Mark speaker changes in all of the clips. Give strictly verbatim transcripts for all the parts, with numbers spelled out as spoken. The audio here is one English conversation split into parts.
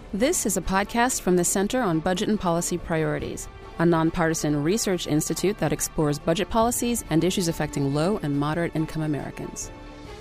Speaker 1: This is a podcast from the Center on Budget and Policy Priorities, a nonpartisan research institute that explores budget policies and issues affecting low and moderate income Americans.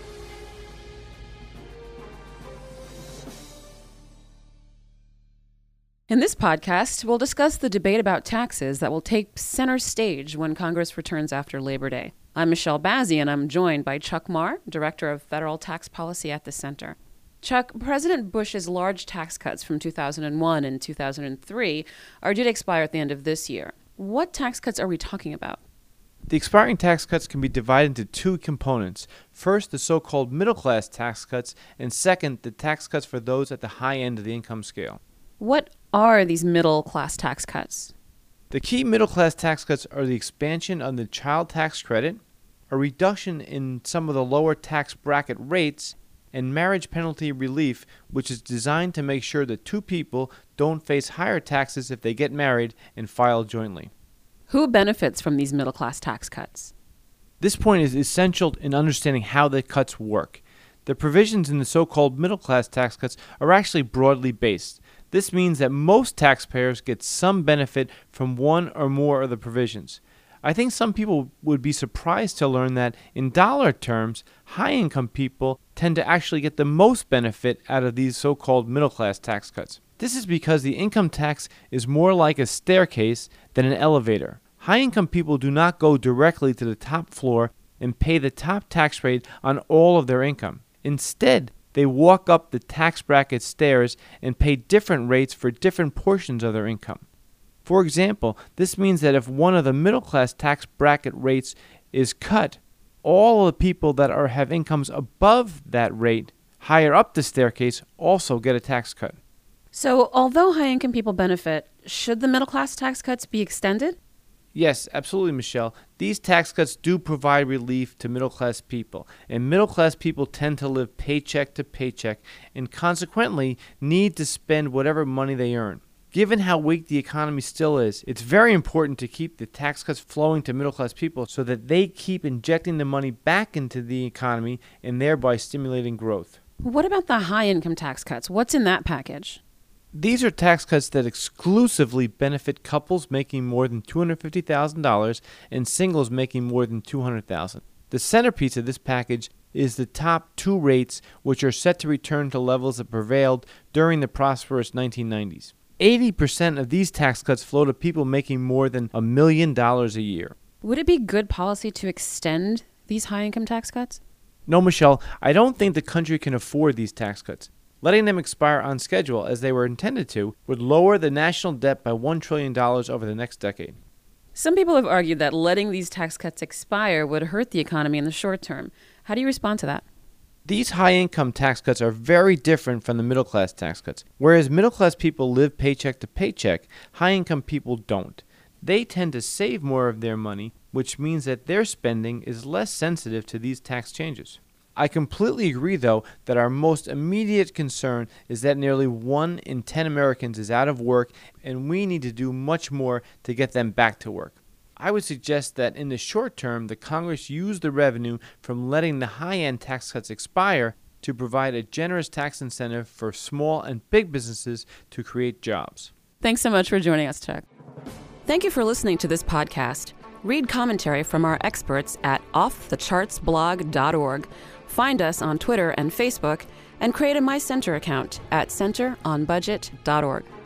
Speaker 1: In this podcast, we'll discuss the debate about taxes that will take center stage when Congress returns after Labor Day. I'm Michelle Bazzi, and I'm joined by Chuck Marr, Director of Federal Tax Policy at the Center. Chuck, President Bush's large tax cuts from two thousand one and two thousand three are due to expire at the end of this year. What tax cuts are we talking about?
Speaker 2: The expiring tax cuts can be divided into two components. First, the so-called middle-class tax cuts, and second, the tax cuts for those at the high end of the income scale.
Speaker 1: What are these middle-class tax cuts?
Speaker 2: The key middle-class tax cuts are the expansion of the child tax credit, a reduction in some of the lower tax bracket rates, and marriage penalty relief, which is designed to make sure that two people don't face higher taxes if they get married and file jointly.
Speaker 1: Who benefits from these middle-class tax cuts?
Speaker 2: This point is essential in understanding how the cuts work. The provisions in the so-called middle-class tax cuts are actually broadly based. This means that most taxpayers get some benefit from one or more of the provisions. I think some people would be surprised to learn that, in dollar terms, high-income people tend to actually get the most benefit out of these so-called middle-class tax cuts. This is because the income tax is more like a staircase than an elevator. High-income people do not go directly to the top floor and pay the top tax rate on all of their income. Instead, they walk up the tax bracket stairs and pay different rates for different portions of their income. For example, this means that if one of the middle-class tax bracket rates is cut, all of the people that are have incomes above that rate, higher up the staircase, also get a tax cut.
Speaker 1: So, although high-income people benefit, should the middle-class tax cuts be extended?
Speaker 2: Yes, absolutely, Michelle. These tax cuts do provide relief to middle-class people, and middle-class people tend to live paycheck to paycheck and consequently need to spend whatever money they earn. Given how weak the economy still is, it's very important to keep the tax cuts flowing to middle-class people so that they keep injecting the money back into the economy and thereby stimulating growth.
Speaker 1: What about the high-income tax cuts? What's in that package?
Speaker 2: These are tax cuts that exclusively benefit couples making more than two hundred fifty thousand dollars and singles making more than two hundred thousand dollars. The centerpiece of this package is the top two rates, which are set to return to levels that prevailed during the prosperous nineteen nineties. eighty percent of these tax cuts flow to people making more than a million dollars a year.
Speaker 1: Would it be good policy to extend these high-income tax cuts?
Speaker 2: No, Michelle, I don't think the country can afford these tax cuts. Letting them expire on schedule, as they were intended to, would lower the national debt by one trillion dollars over the next decade.
Speaker 1: Some people have argued that letting these tax cuts expire would hurt the economy in the short term. How do you respond to that?
Speaker 2: These high-income tax cuts are very different from the middle-class tax cuts. Whereas middle-class people live paycheck to paycheck, high-income people don't. They tend to save more of their money, which means that their spending is less sensitive to these tax changes. I completely agree, though, that our most immediate concern is that nearly one in ten Americans is out of work, and we need to do much more to get them back to work. I would suggest that in the short term, the Congress use the revenue from letting the high-end tax cuts expire to provide a generous tax incentive for small and big businesses to create jobs.
Speaker 1: Thanks so much for joining us, Chuck. Thank you for listening to this podcast. Read commentary from our experts at off the charts blog dot org. Find us on Twitter and Facebook, and create a My Center account at center on budget dot org.